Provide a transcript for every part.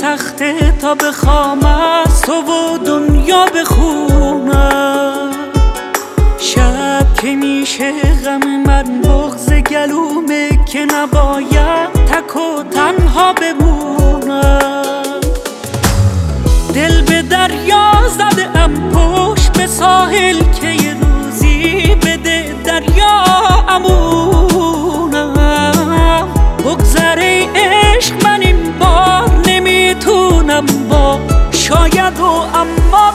سخته تا بخوام از تو و دنیا بخونم. شب که میشه غم من بغض گلومه که نباید تک و تنها بمونم. دل به دریا زده ام پشت به ساحل که یه روزی بده دریا امونم. بگذره عشق من این بار نمیتونم با شاید و اما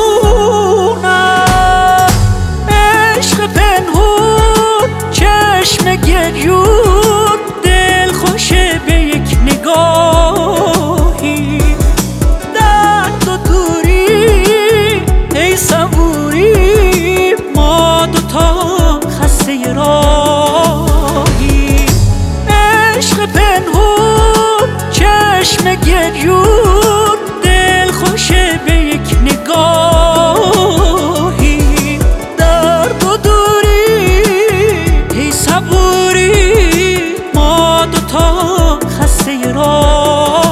بمونم. عشق پنهون چشم گریون دل خوشه به یک نگاهی. درد و دوری ای صبوری ما دوتا خسته راهی. عشق پنهون چشم گریون دل خوشه به یک نگاهی. درد و دوری ای صبوری ما دوتا خسته راهی.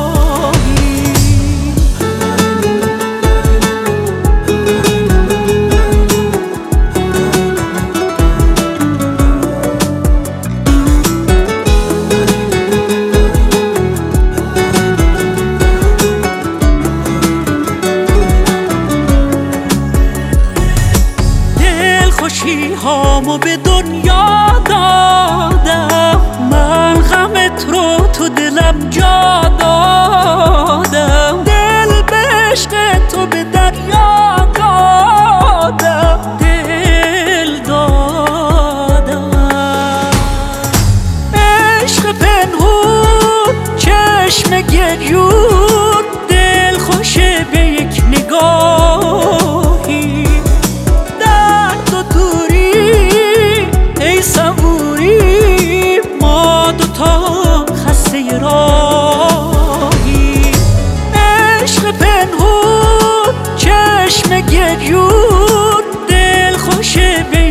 خوشی هامو به دنیا دادم، من غمت رو تو دلم جا دادم. دل به عشق تو به دریا دادم، دل دادم. عشق پنهون چشم گریون دل خوشه به یک نگاهی. خسته راهی. عشق پنهون چشم گریون دل خوشه به